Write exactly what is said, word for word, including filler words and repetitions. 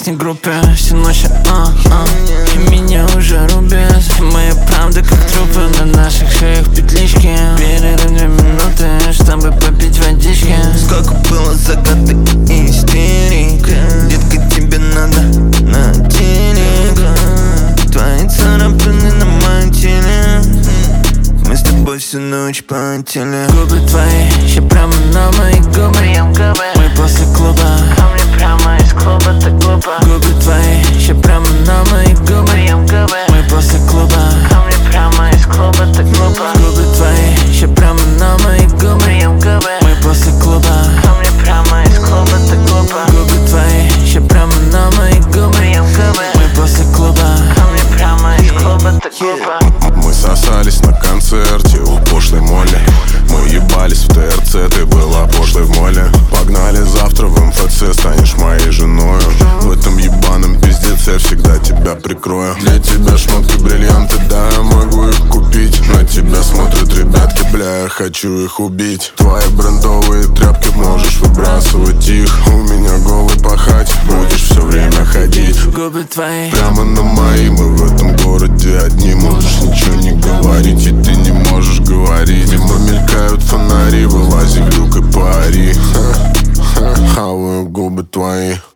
песни группе всю ночь, а, а. И меня уже рубят. Моя правда как трупы, на наших шеях петлички. Перерыв две минуты, чтобы попить водички. Сколько было загадок и истерик. Детка, тебе надо на телек. Твои царапины на моем теле. Мы с тобой всю ночь потели. Губы твои, еще прямо на мои губы. Мы после клуба, а мне прямо из клуба, так глупо. Губы твои, еще прямо на мои губы. Мы после клуба, а мне прямо из клуба, так глупо. Губы твои, еще прямо на мои губы. Мы после клуба, а мне прямо из клуба, так глупо. Губы твои, еще прямо на мои губы. Мы после клуба, а мне прямо из клуба, так глупо. Мы сосались на концерте у пошлой Молли. Мы ебались в ТРЦ, ты была пошлой в моле. Погнали завтра в МФЦ, станешь моей женою. В этом ебаном пиздеце всегда тебя прикрою. Для тебя шмотки, бриллианты, да, я могу их купить. На тебя смотрят ребятки, бля, я хочу их убить. Твои брендовые тряпки, можешь выбрасывать их. У меня голый пахать, будешь все время ходить. Губы твои, прямо на мои, мы в этом городе одни. Можешь ничего не говорить, и ты не можешь говорить. Мимо мелькают фонари, вылази в люк и пари. Хаваю губы твои.